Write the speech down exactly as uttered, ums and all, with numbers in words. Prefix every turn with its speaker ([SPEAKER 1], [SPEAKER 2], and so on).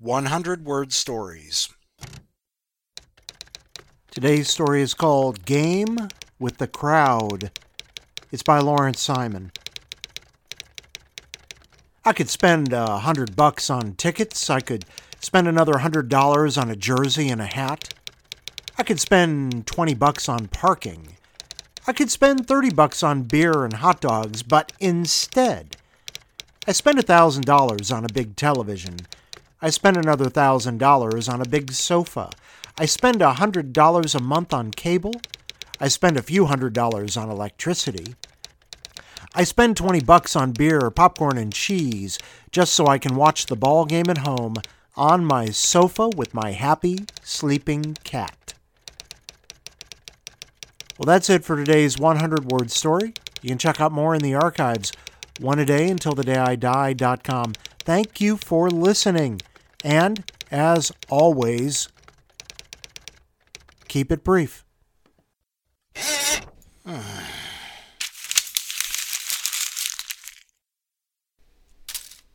[SPEAKER 1] one hundred word stories.
[SPEAKER 2] Today's story is called Game with the Crowd. It's by Lawrence Simon. I could spend a hundred bucks on tickets. I could spend another hundred dollars on a jersey and a hat. I could spend twenty bucks on parking. I could spend thirty bucks on beer and hot dogs, but instead, I spent a thousand dollars on a big television. I spent another thousand dollars on a big sofa. I spend a hundred dollars a month on cable. I spend a few hundred dollars on electricity. I spend twenty bucks on beer, popcorn, and cheese just so I can watch the ball game at home on my sofa with my happy, sleeping cat. Well, that's it for today's one hundred word story. You can check out more in the archives, one a day until the day I die dot com. Thank you for listening. And, as always, keep it brief.